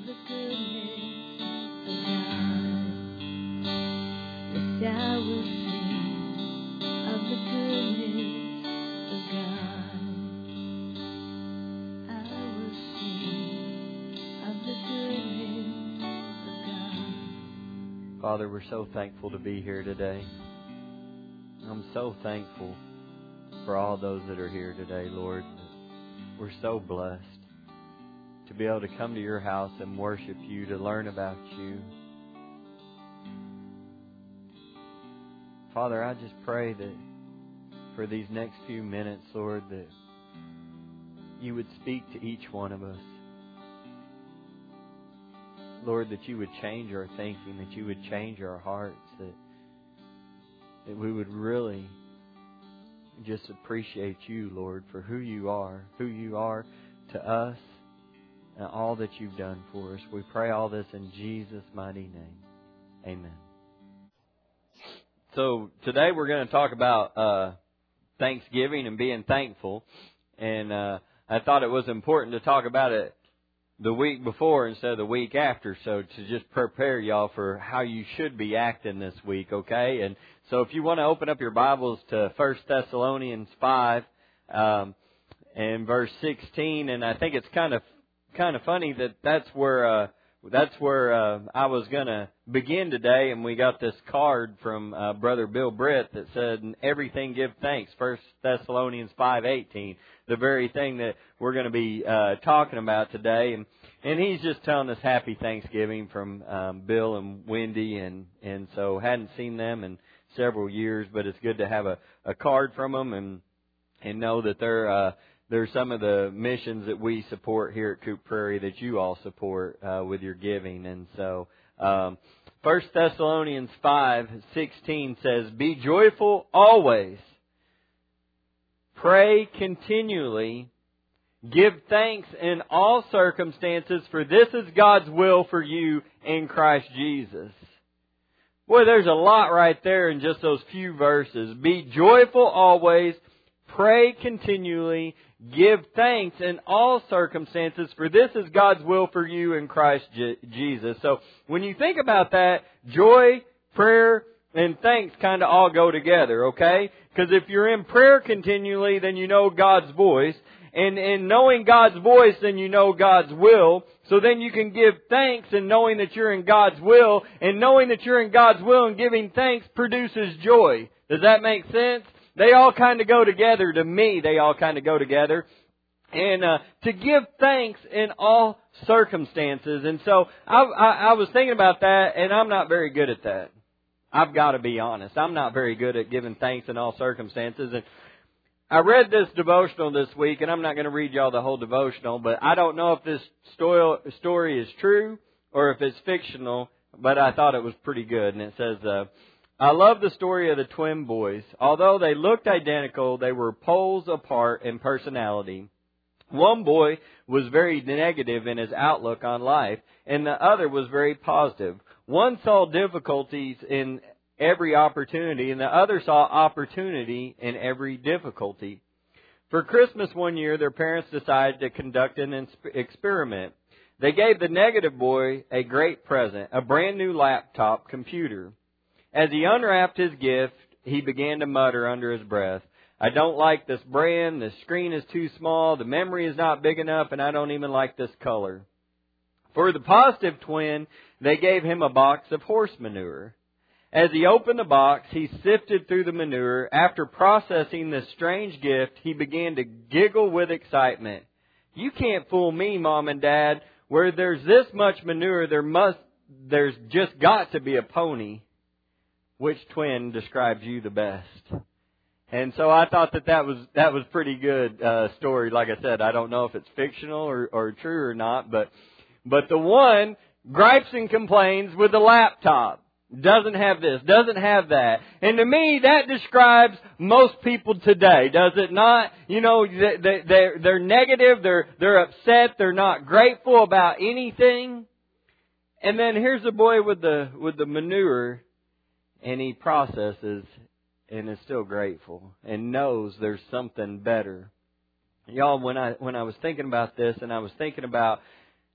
the goodness of God. Yes, I will sing of the goodness of God. I will sing of the goodness of God. Father, we're so thankful to be here today. I'm so thankful for all those that are here today, Lord. We're so blessed to be able to come to your house and worship you, to learn about you. Father, I just pray that for these next few minutes, Lord, that you would speak to each one of us. Lord, that you would change our thinking, that you would change our hearts, that we would really just appreciate you, Lord, for who you are to us, and all that you've done for us. We pray all this in Jesus' mighty name. Amen. So today we're going to talk about Thanksgiving and being thankful. And I thought it was important to talk about it the week before instead of the week after, so to just prepare y'all for how you should be acting this week, okay? And so if you want to open up your Bibles to 1 Thessalonians 5 and verse 16, and I think it's kind of funny that that's where I was going to begin today, and we got this card from Brother Bill Britt that said, "In everything give thanks," 1 Thessalonians 5:18, the very thing that we're going to be talking about today. And he's just telling us happy Thanksgiving from Bill and Wendy, and so hadn't seen them in several years, but it's good to have a card from them and know that they're some of the missions that we support here at Coop Prairie that you all support with your giving. And so 1 Thessalonians 5:16 says, "Be joyful always, pray continually, give thanks in all circumstances, for this is God's will for you in Christ Jesus." Boy, there's a lot right there in just those few verses. Be joyful always, pray continually, give thanks in all circumstances, for this is God's will for you in Christ Jesus. So when you think about that, joy, prayer, and thanks kind of all go together, okay? Because if you're in prayer continually, then you know God's voice. And in knowing God's voice, then you know God's will. So then you can give thanks, and knowing that you're in God's will. And knowing that you're in God's will and giving thanks produces joy. Does that make sense? They all kind of go together. To me, they all kind of go together. And to give thanks in all circumstances. And so I was thinking about that, and I'm not very good at that. I've got to be honest. I'm not very good at giving thanks in all circumstances. And I read this devotional this week, and I'm not going to read y'all the whole devotional, but I don't know if this story is true or if it's fictional, but I thought it was pretty good. And it says, "I love the story of the twin boys. Although they looked identical, they were poles apart in personality. One boy was very negative in his outlook on life, and the other was very positive. One saw difficulties in every opportunity, and the other saw opportunity in every difficulty. For Christmas one year, their parents decided to conduct an experiment. They gave the negative boy a great present, a brand new laptop computer. As he unwrapped his gift, he began to mutter under his breath, 'I don't like this brand, the screen is too small, the memory is not big enough, and I don't even like this color.' For the positive twin, they gave him a box of horse manure. As he opened the box, he sifted through the manure. After processing this strange gift, he began to giggle with excitement. 'You can't fool me, Mom and Dad. Where there's this much manure, there's just got to be a pony. Which twin describes you the best?'" And so I thought that was pretty good story. Like I said, I don't know if it's fictional or true or not, but the one gripes and complains with the laptop. Doesn't have this, doesn't have that. And to me, that describes most people today, does it not? You know, they're negative, they're upset, they're not grateful about anything. And then here's a boy with the manure, and he processes and is still grateful and knows there's something better. Y'all, when I was thinking about this, and I was thinking about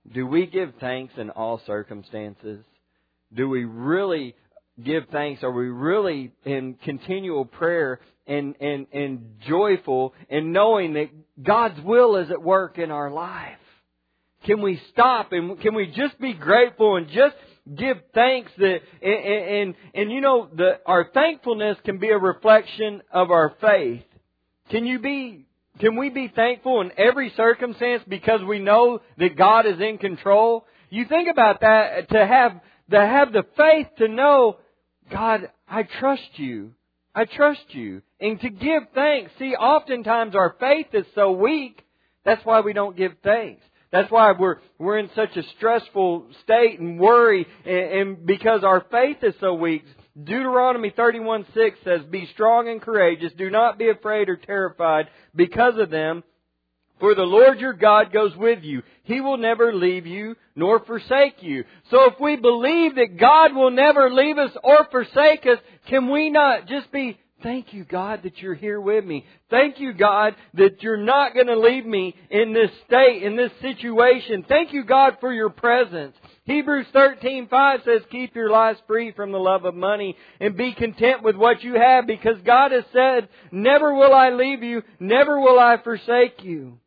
Do we give thanks in all circumstances? Do we really give thanks? Are we really in continual prayer and joyful in knowing that God's will is at work in our life? Can we stop and can we just be grateful and just give thanks that and you know our thankfulness can be a reflection of our faith. Can we be thankful in every circumstance because we know that God is in control? You think about that, to have the faith to know, God, I trust you. I trust you. And to give thanks. See, oftentimes our faith is so weak, that's why we don't give thanks. That's why we're in such a stressful state and worry, and because our faith is so weak. Deuteronomy 31:6 says, "Be strong and courageous. Do not be afraid or terrified because of them. For the Lord your God goes with you. He will never leave you nor forsake you." So if we believe that God will never leave us or forsake us, can we not just be, thank you, God, that you're here with me. Thank you, God, that you're not going to leave me in this state, in this situation. Thank you, God, for your presence. Hebrews 13:5 says, "Keep your lives free from the love of money and be content with what you have, because God has said, never will I leave you, never will I forsake you."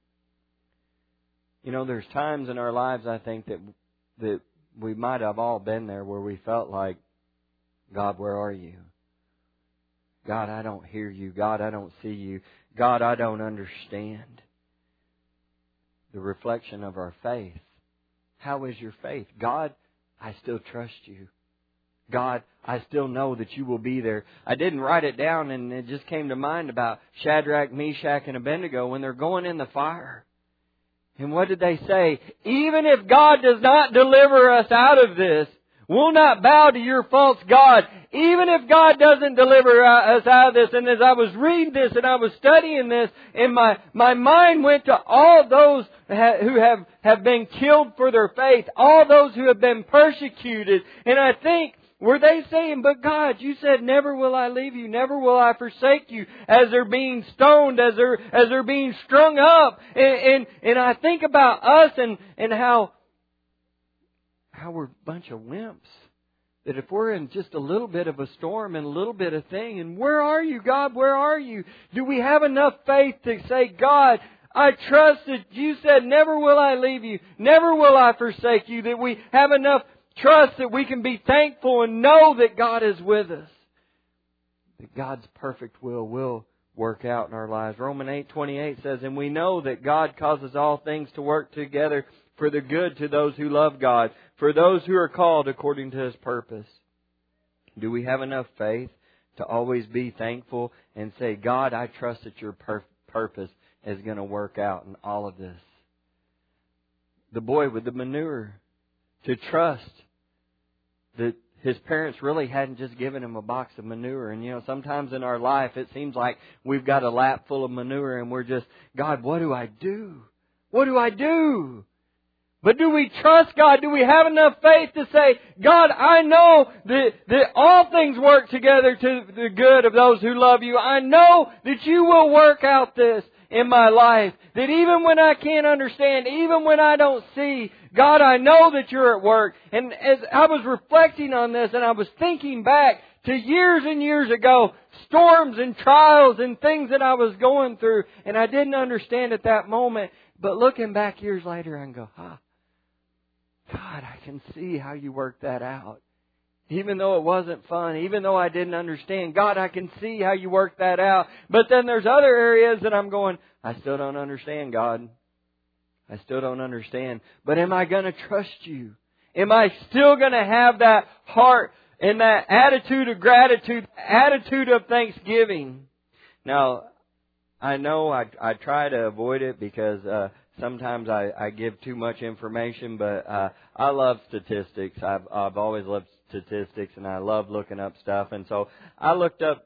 You know, there's times in our lives, I think, that we might have all been there where we felt like, God, where are you? God, I don't hear you. God, I don't see you. God, I don't understand. The reflection of our faith. How is your faith? God, I still trust you. God, I still know that you will be there. I didn't write it down, and it just came to mind about Shadrach, Meshach, and Abednego when they're going in the fire. And what did they say? Even if God does not deliver us out of this, we'll not bow to your false gods. Even if God doesn't deliver us out of this. And as I was reading this and I was studying this, and my mind went to all those who have been killed for their faith. All those who have been persecuted. And I think, were they saying, but God, you said, never will I leave you, never will I forsake you, as they're being stoned, as they're being strung up. And I think about us and how we're a bunch of wimps. That if we're in just a little bit of a storm and a little bit of thing, and where are you, God, where are you? Do we have enough faith to say, God, I trust that you said, never will I leave you, never will I forsake you, that we have enough trust that we can be thankful and know that God is with us. That God's perfect will work out in our lives. Romans 8:28 says, "And we know that God causes all things to work together for the good to those who love God, for those who are called according to His purpose." Do we have enough faith to always be thankful and say, God, I trust that your purpose is going to work out in all of this? The boy with the manure, to trust that his parents really hadn't just given him a box of manure. And, you know, sometimes in our life it seems like we've got a lap full of manure and we're just, God, what do I do? What do I do? But do we trust God? Do we have enough faith to say, God, I know that all things work together to the good of those who love you. I know that you will work out this in my life. That even when I can't understand, even when I don't see, God, I know that you're at work. And as I was reflecting on this and I was thinking back to years and years ago, storms and trials and things that I was going through, and I didn't understand at that moment. But looking back years later, I can go, God, I can see how you worked that out. Even though it wasn't fun, even though I didn't understand, God, I can see how you worked that out. But then there's other areas that I'm going, I still don't understand, God. I still don't understand. But am I going to trust you? Am I still going to have that heart and that attitude of gratitude, attitude of thanksgiving? Now, I know I try to avoid it because sometimes I give too much information, but I love statistics. I've always loved statistics, and I love looking up stuff. And so I looked up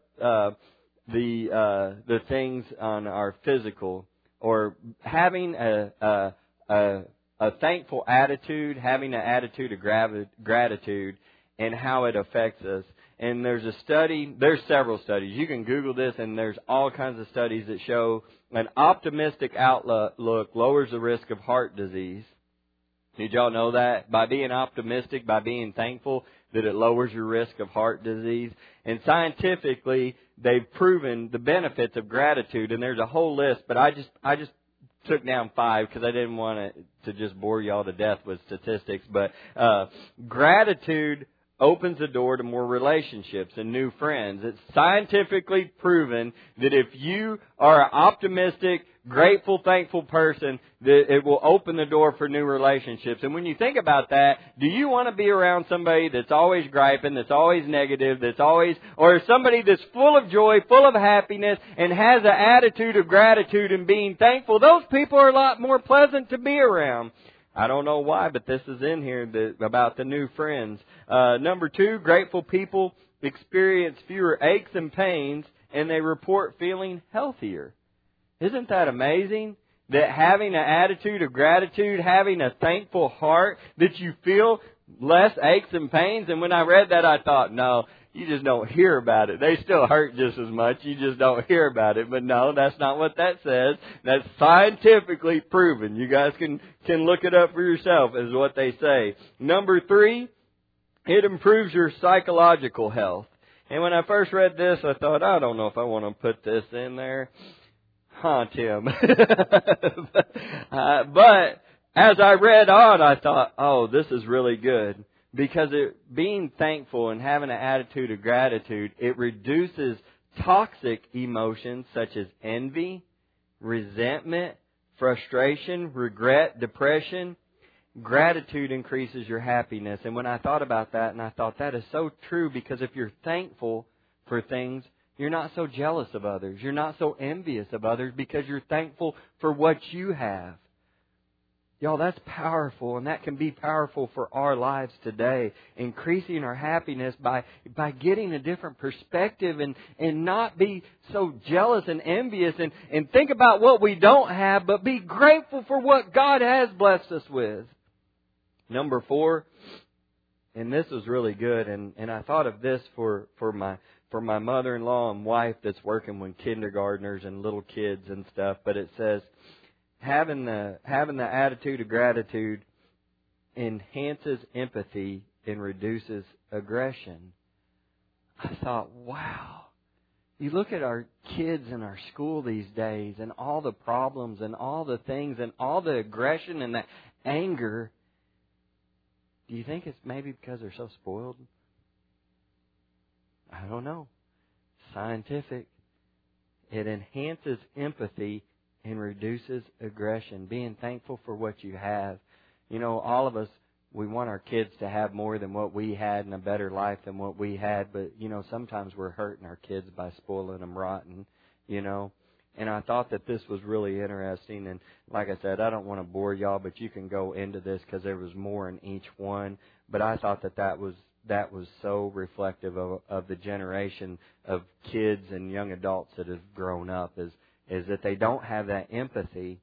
the things on our physical, or having a thankful attitude, having an attitude of gratitude, and how it affects us. And there's several studies. You can Google this, and there's all kinds of studies that show an optimistic outlook lowers the risk of heart disease. Did y'all know that? By being optimistic, by being thankful, that it lowers your risk of heart disease. And scientifically, they've proven the benefits of gratitude, and there's a whole list, but I just took down 5 because I didn't want to just bore y'all to death with statistics. But gratitude opens the door to more relationships and new friends. It's scientifically proven that if you are an optimistic, grateful, thankful person, that it will open the door for new relationships. And when you think about that, do you want to be around somebody that's always griping, that's always negative, or somebody that's full of joy, full of happiness, and has an attitude of gratitude and being thankful? Those people are a lot more pleasant to be around. I don't know why, but this is in here about the new friends. Number 2, grateful people experience fewer aches and pains, and they report feeling healthier. Isn't that amazing? That having an attitude of gratitude, having a thankful heart, that you feel less aches and pains. And when I read that, I thought, no, you just don't hear about it. They still hurt just as much. You just don't hear about it. But no, that's not what that says. That's scientifically proven. You guys can look it up for yourself, is what they say. Number 3, it improves your psychological health. And when I first read this, I thought, I don't know if I want to put this in there. Huh, Tim? But as I read on, I thought, oh, this is really good. Because being thankful and having an attitude of gratitude, it reduces toxic emotions such as envy, resentment, frustration, regret, depression. Gratitude increases your happiness. And when I thought about that, and I thought that is so true, because if you're thankful for things, you're not so jealous of others. You're not so envious of others because you're thankful for what you have. Y'all, that's powerful, and that can be powerful for our lives today. Increasing our happiness by getting a different perspective and not be so jealous and envious and think about what we don't have, but be grateful for what God has blessed us with. Number 4, and this is really good, and I thought of this for my mother-in-law and wife that's working with kindergartners and little kids and stuff, but it says, having the attitude of gratitude enhances empathy and reduces aggression. I thought, wow. You look at our kids in our school these days and all the problems and all the things and all the aggression and the anger. Do you think it's maybe because they're so spoiled? I don't know. Scientific. It enhances empathy and reduces aggression. Being thankful for what you have. You know, all of us, we want our kids to have more than what we had and a better life than what we had. But, you know, sometimes we're hurting our kids by spoiling them rotten, you know. And I thought that this was really interesting. And like I said, I don't want to bore y'all, but you can go into this because there was more in each one. But I thought that was so reflective of the generation of kids and young adults that have grown up, is that they don't have that empathy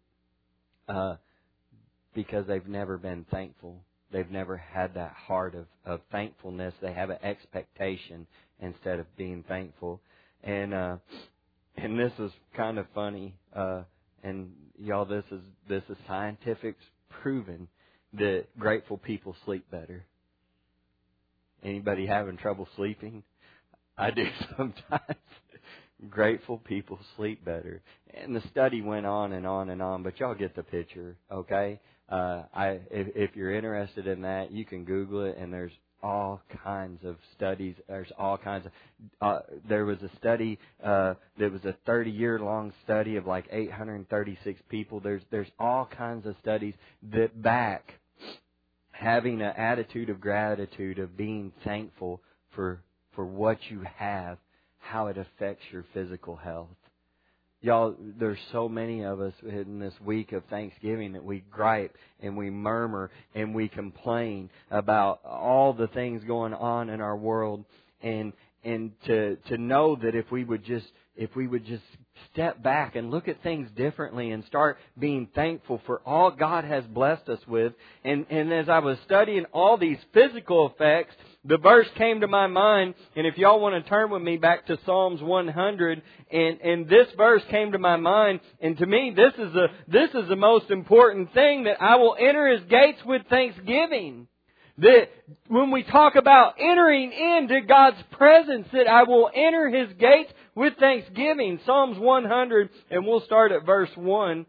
because they've never been thankful. They've never had that heart of thankfulness. They have an expectation instead of being thankful. And this is kind of funny. And y'all, this is scientific proven that grateful people sleep better. Anybody having trouble sleeping? I do sometimes. Grateful people sleep better. And the study went on and on and on, but y'all get the picture, okay? If you're interested in that, you can Google it, and there's all kinds of studies. There's all kinds of... there was a study that was a 30-year-long study of like 836 people. There's all kinds of studies that back having an attitude of gratitude, of being thankful for what you have, how it affects your physical health. Y'all, there's so many of us in this week of Thanksgiving that we gripe and we murmur and we complain about all the things going on in our world. And to know that if we would just if we would just step back and look at things differently and start being thankful for all God has blessed us with. And as I was studying all these physical effects, the verse came to my mind, and if y'all want to turn with me back to Psalms 100, and this verse came to my mind, and to me this is the most important thing, that I will enter His gates with thanksgiving. That when we talk about entering into God's presence, that I will enter His gates with thanksgiving. Psalms 100, and we'll start at verse 1.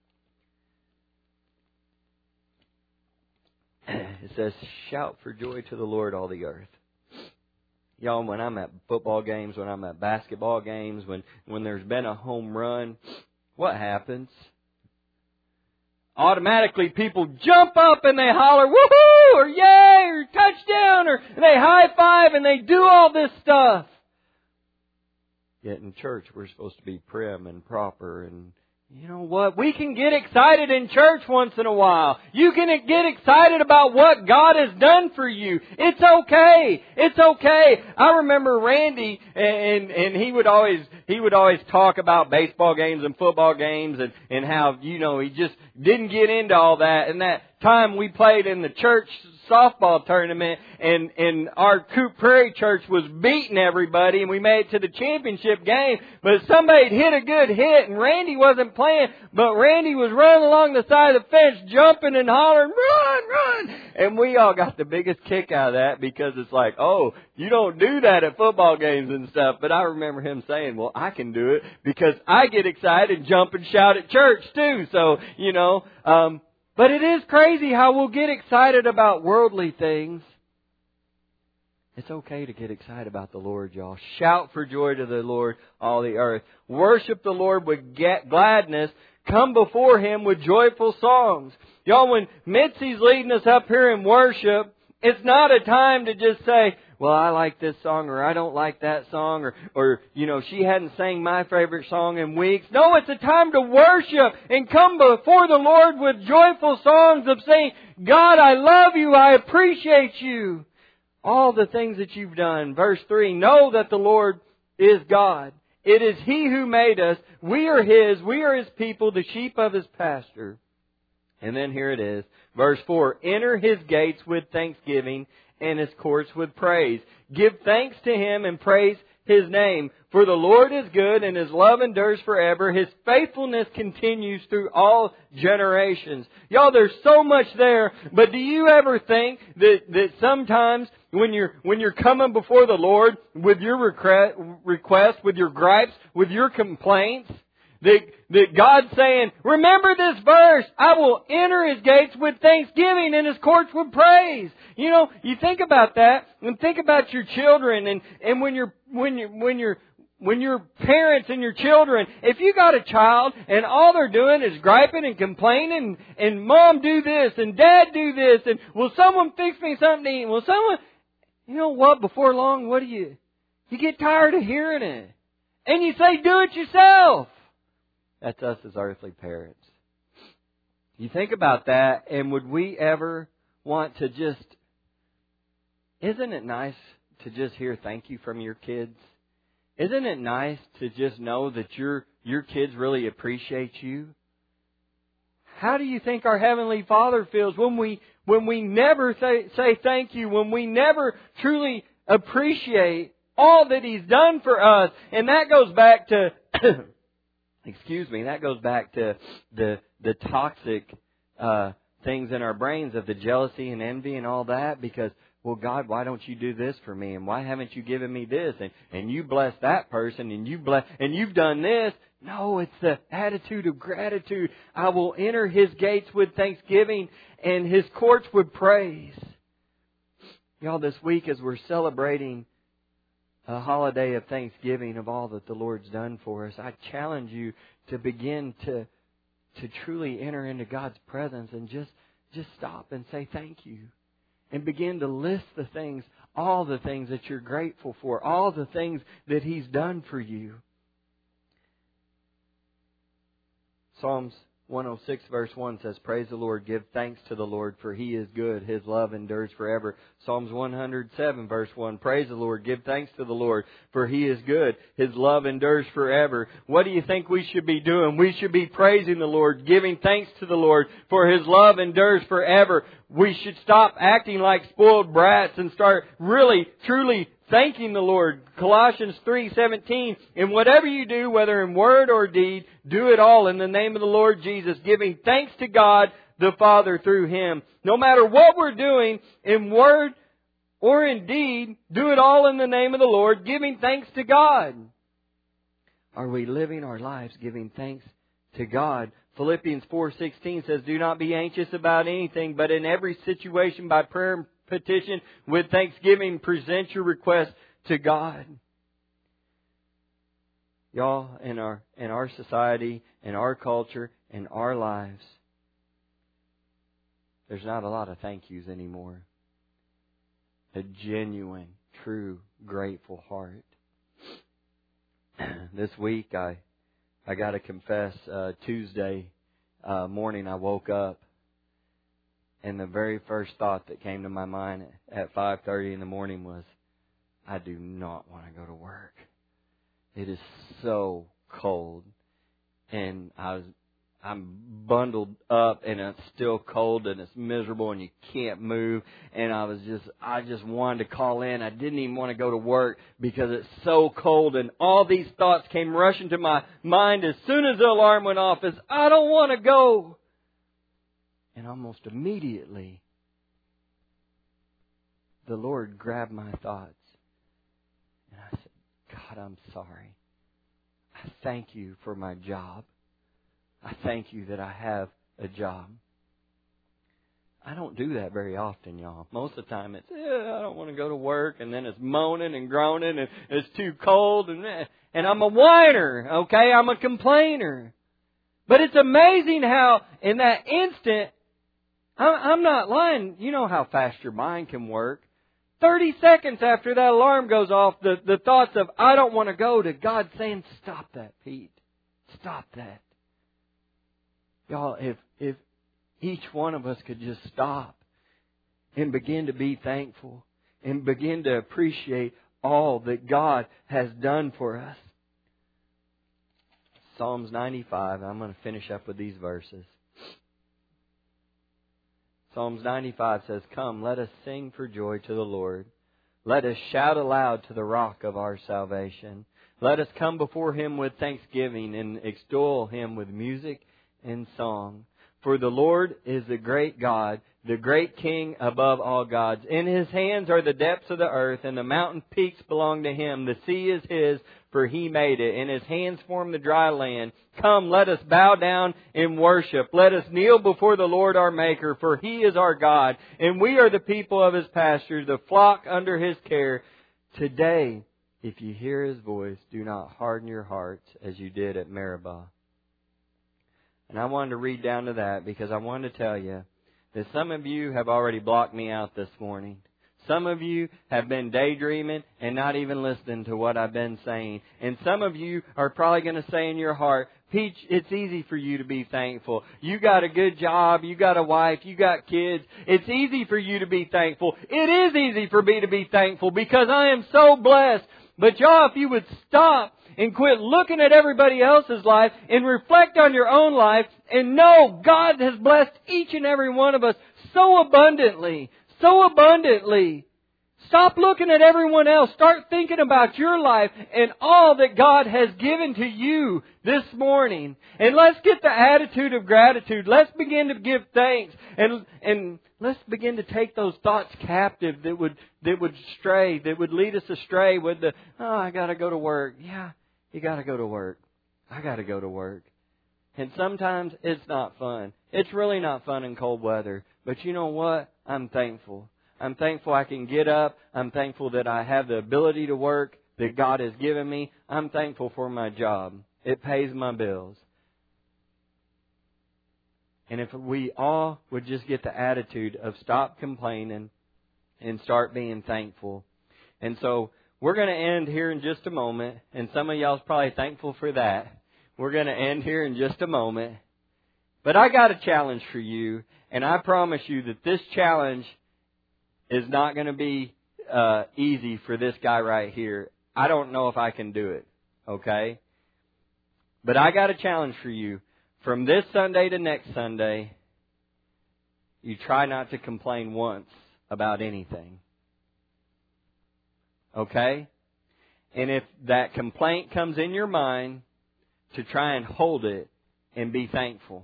It says, "Shout for joy to the Lord, all the earth." Y'all, when I'm at football games, when I'm at basketball games, when there's been a home run, what happens? Automatically people jump up and they holler, "Woohoo!" or "Yay!" or "Touchdown!" or they high five and they do all this stuff. Yet in church we're supposed to be prim and proper, and you know what? We can get excited in church once in a while. You can get excited about what God has done for you. It's okay. It's okay. I remember Randy, and he would always talk about baseball games and football games, and how, you know, he just didn't get into all that. And that time we played in the church softball tournament, and our Coop Prairie church was beating everybody, and we made it to the championship game, but somebody hit a good hit, and Randy wasn't playing, but Randy was running along the side of the fence, jumping and hollering, "Run, run!" And we all got the biggest kick out of that, because it's like, oh, you don't do that at football games and stuff. But I remember him saying, well, I can do it, because I get excited and jump and shout at church too. So, you know, but it is crazy how we'll get excited about worldly things. It's okay to get excited about the Lord, y'all. Shout for joy to the Lord, all the earth. Worship the Lord with gladness. Come before Him with joyful songs. Y'all, when Mitzi's leading us up here in worship, it's not a time to just say, well, I like this song, or I don't like that song, or you know, she hadn't sang my favorite song in weeks. No, it's a time to worship and come before the Lord with joyful songs of saying, God, I love you, I appreciate you. All the things that you've done. Verse 3, know that the Lord is God. It is He who made us. We are His. We are His people, the sheep of His pasture. And then here it is. Verse 4, enter His gates with thanksgiving and His courts with praise. Give thanks to Him and praise His name. For the Lord is good and His love endures forever. His faithfulness continues through all generations. Y'all, there's so much there. But do you ever think that sometimes when you're coming before the Lord with your request, with your gripes, with your complaints, that God's saying, remember this verse, I will enter His gates with thanksgiving and His courts with praise. You know, you think about that, and think about your children, and when your parents and your children, if you got a child and all they're doing is griping and complaining, and Mom do this and Dad do this, and will someone fix me something to eat? Will someone, you know what? Before long, what do you get tired of hearing it, and you say, do it yourself. That's us as earthly parents. You think about that, and would we ever want to just, isn't it nice to just hear thank you from your kids? Isn't it nice to just know that your kids really appreciate you? How do you think our Heavenly Father feels when we never say thank you, when we never truly appreciate all that He's done for us? And that goes back to that goes back to the toxic things in our brains of the jealousy and envy and all that, because, well, God, why don't you do this for me? And why haven't you given me this? And you bless that person, and you've done this. No, it's the attitude of gratitude. I will enter His gates with thanksgiving and His courts with praise. Y'all, this week as we're celebrating a holiday of thanksgiving of all that the Lord's done for us, I challenge you to begin to truly enter into God's presence and just stop and say thank you. And begin to list the things, all the things that you're grateful for, all the things that He's done for you. Psalms 106 verse 1 says, Praise the Lord, give thanks to the Lord, for He is good. His love endures forever. Psalms 107 verse 1, Praise the Lord, give thanks to the Lord, for He is good. His love endures forever. What do you think we should be doing? We should be praising the Lord, giving thanks to the Lord, for His love endures forever. We should stop acting like spoiled brats and start really, truly thanking the Lord. Colossians 3:17, and whatever you do, whether in word or deed, do it all in the name of the Lord Jesus, giving thanks to God the Father through Him. No matter what we're doing, in word or in deed, do it all in the name of the Lord, giving thanks to God. Are we living our lives giving thanks to God? Philippians 4:16 says, Do not be anxious about anything, but in every situation by prayer and petition with thanksgiving present your request to God. Y'all, in our society, in our culture, in our lives, there's not a lot of thank yous anymore. A genuine, true, grateful heart. This week I got to confess, Tuesday morning I woke up, and the very first thought that came to my mind at 5:30 in the morning was, I do not want to go to work. It is so cold, and I'm bundled up, and it's still cold, and it's miserable, and you can't move. And I just wanted to call in. I didn't even want to go to work because it's so cold. And all these thoughts came rushing to my mind as soon as the alarm went off. Is I don't want to go. And almost immediately, the Lord grabbed my thoughts, and I said, God, I'm sorry. I thank you for my job. I thank you that I have a job. I don't do that very often, y'all. Most of the time it's, I don't want to go to work, and then it's moaning and groaning, and it's too cold, and I'm a whiner, okay? I'm a complainer. But it's amazing how in that instant, I'm not lying. You know how fast your mind can work. 30 seconds after that alarm goes off, the thoughts of, I don't want to go, to God saying, stop that, Pete. Stop that. Y'all, if each one of us could just stop and begin to be thankful and begin to appreciate all that God has done for us. Psalms 95, I'm going to finish up with these verses. Psalms 95 says, Come, let us sing for joy to the Lord. Let us shout aloud to the rock of our salvation. Let us come before Him with thanksgiving and extol Him with music and song. For the Lord is the great God, the great King above all gods. In His hands are the depths of the earth, and the mountain peaks belong to Him. The sea is His, for He made it, and His hands formed the dry land. Come, let us bow down in worship. Let us kneel before the Lord our Maker, for He is our God, and we are the people of His pasture, the flock under His care. Today, if you hear His voice, do not harden your hearts as you did at Meribah. And I wanted to read down to that because I wanted to tell you that some of you have already blocked me out this morning. Some of you have been daydreaming and not even listening to what I've been saying. And some of you are probably going to say in your heart, Peach, it's easy for you to be thankful. You got a good job, you got a wife, you got kids. It's easy for you to be thankful. It is easy for me to be thankful because I am so blessed. But y'all, if you would stop and quit looking at everybody else's life and reflect on your own life and know God has blessed each and every one of us so abundantly. So abundantly. Stop looking at everyone else. Start thinking about your life and all that God has given to you this morning. And let's get the attitude of gratitude. Let's begin to give thanks. And let's begin to take those thoughts captive that would stray, that would lead us astray with the, I got to go to work. Yeah, you got to go to work. I got to go to work. And sometimes it's not fun. It's really not fun in cold weather. But you know what? I'm thankful. I'm thankful I can get up. I'm thankful that I have the ability to work that God has given me. I'm thankful for my job. It pays my bills. And if we all would just get the attitude of stop complaining and start being thankful. And so we're going to end here in just a moment. And some of y'all's probably thankful for that. We're going to end here in just a moment. But I got a challenge for you, and I promise you that this challenge is not going to be easy for this guy right here. I don't know if I can do it, okay? But I got a challenge for you. From this Sunday to next Sunday, you try not to complain once about anything. Okay? And if that complaint comes in your mind, to try and hold it and be thankful.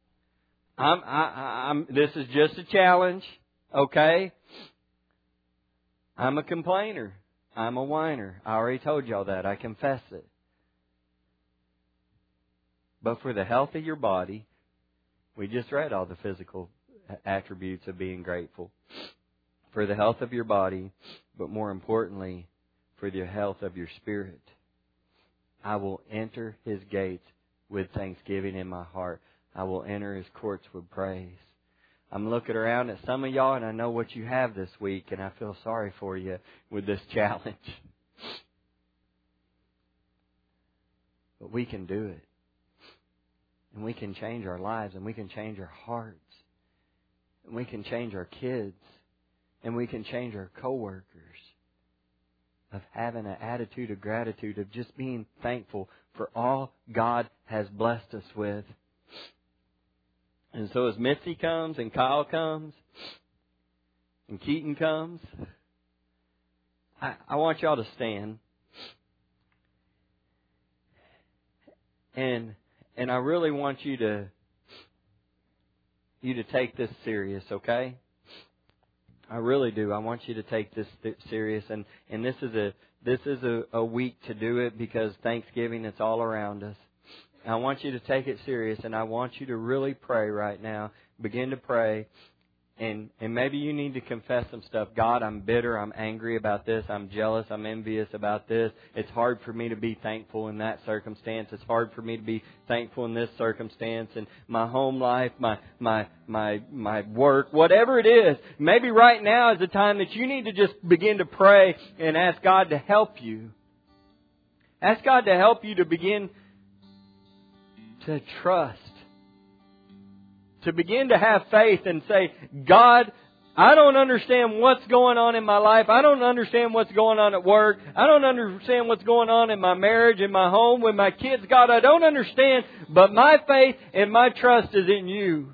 This is just a challenge, okay? I'm a complainer. I'm a whiner. I already told y'all that. I confess it. But for the health of your body, we just read all the physical attributes of being grateful. For the health of your body, but more importantly, for the health of your spirit. I will enter His gates with thanksgiving in my heart. I will enter His courts with praise. I'm looking around at some of y'all, and I know what you have this week, and I feel sorry for you with this challenge. But we can do it. And we can change our lives, and we can change our hearts. And we can change our kids. And we can change our coworkers. Of having an attitude of gratitude, of just being thankful for all God has blessed us with. And so as Mitzi comes, and Kyle comes, and Keaton comes, I want y'all to stand. And I really want you to take this serious, okay? I really do. I want you to take this serious, and this is a week to do it because Thanksgiving, it's all around us. I want you to take it serious, and I want you to really pray right now. Begin to pray. And maybe you need to confess some stuff. God, I'm bitter. I'm angry about this. I'm jealous. I'm envious about this. It's hard for me to be thankful in that circumstance. It's hard for me to be thankful in this circumstance. And my home life, my work, whatever it is. Maybe right now is the time that you need to just begin to pray and ask God to help you. Ask God to help you to begin to trust. To begin to have faith and say, God, I don't understand what's going on in my life. I don't understand what's going on at work. I don't understand what's going on in my marriage, in my home, with my kids. God, I don't understand, but my faith and my trust is in You.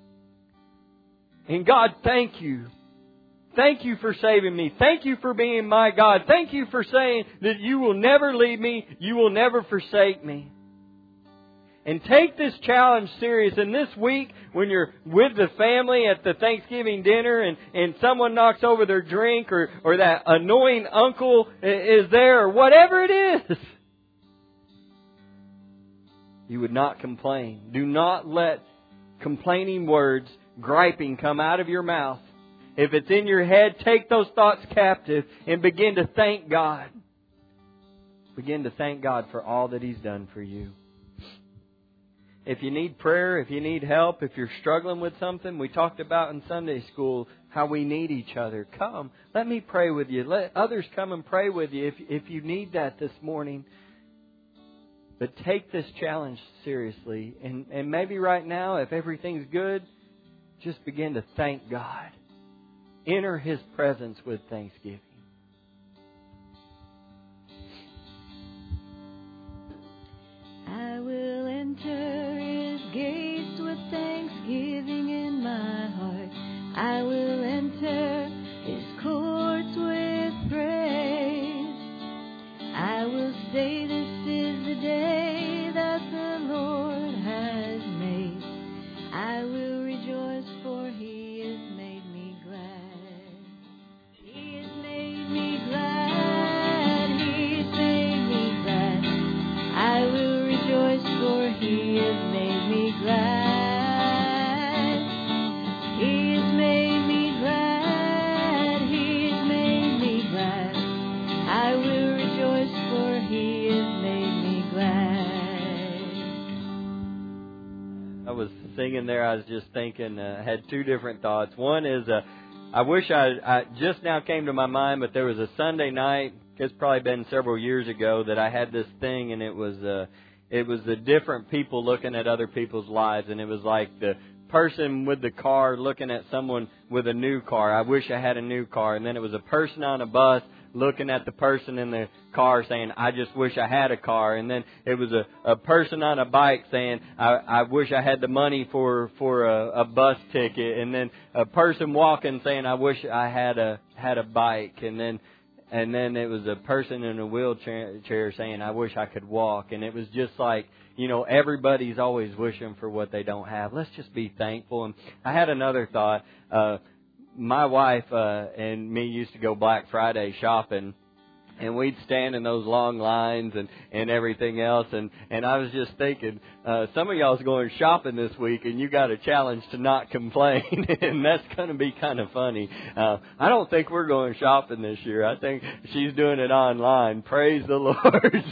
And God, thank You. Thank You for saving me. Thank You for being my God. Thank You for saying that You will never leave me. You will never forsake me. And take this challenge serious. And this week, when you're with the family at the Thanksgiving dinner and someone knocks over their drink or that annoying uncle is there or whatever it is, you would not complain. Do not let complaining words, griping come out of your mouth. If it's in your head, take those thoughts captive and begin to thank God. Begin to thank God for all that He's done for you. If you need prayer, if you need help, if you're struggling with something, we talked about in Sunday school how we need each other. Come, let me pray with you. Let others come and pray with you if you need that this morning. But take this challenge seriously. And maybe right now, if everything's good, just begin to thank God. Enter His presence with thanksgiving. I will enter His gates with thanksgiving in my heart. I will enter His courts with praise. I will say this is the day that the Lord has made. I will rejoice, for He has made me glad. He has made me glad. He has made me glad. I will rejoice, for He has made me glad. He has made me glad. He has made me glad. I will rejoice, for He has made me glad. I was singing there, I was just thinking, had two different thoughts. One is, I wish I just now came to my mind, but there was a Sunday night, it's probably been several years ago, that I had this thing, and it was it was the different people looking at other people's lives, and it was like the person with the car looking at someone with a new car. I wish I had a new car. And then it was a person on a bus looking at the person in the car saying, I just wish I had a car. And then it was a person on a bike saying, I wish I had the money for a bus ticket. And then a person walking saying, I wish I had a bike. And then it was a person in a wheelchair saying, I wish I could walk. And it was just like, everybody's always wishing for what they don't have. Let's just be thankful. And I had another thought. My wife and me used to go Black Friday shopping, and we'd stand in those long lines and everything else. And I was just thinking, some of y'all's going shopping this week, and you got a challenge to not complain, and that's going to be kind of funny. I don't think we're going shopping this year. I think she's doing it online. Praise the Lord.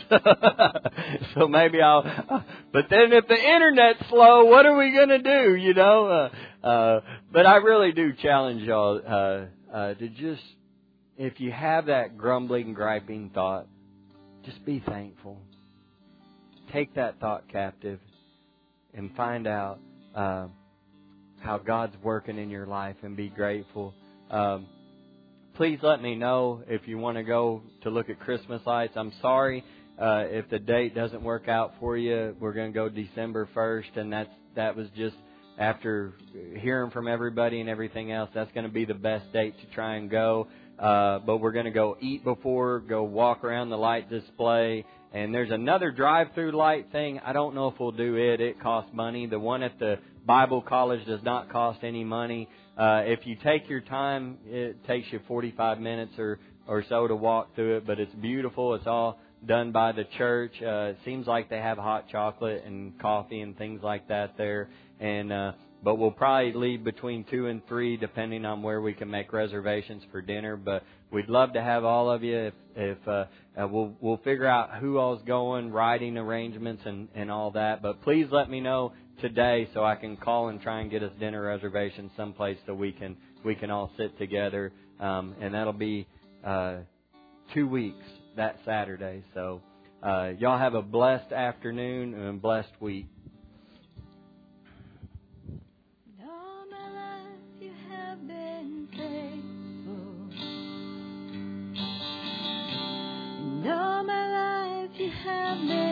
So maybe but then if the internet's slow, what are we going to do, But I really do challenge y'all to just, if you have that grumbling, griping thought, just be thankful. Take that thought captive and find out how God's working in your life and be grateful. Please let me know if you want to go to look at Christmas lights. I'm sorry if the date doesn't work out for you. We're going to go December 1st, and that was just after hearing from everybody and everything else. That's going to be the best date to try and go. But we're going to go eat before, go walk around the light display. And there's another drive-through light thing. I don't know if we'll do it. It costs money. The one at the Bible College does not cost any money. If you take your time, it takes you 45 minutes or so to walk through it. But it's beautiful. It's all done by the church. It seems like they have hot chocolate and coffee and things like that there. But we'll probably leave between 2 and 3, depending on where we can make reservations for dinner. But we'd love to have all of you. If we'll figure out who all's going, riding arrangements, and all that. But please let me know today so I can call and try and get us dinner reservations someplace so we can all sit together. And that'll be 2 weeks that Saturday. So y'all have a blessed afternoon and a blessed week. All my life you have been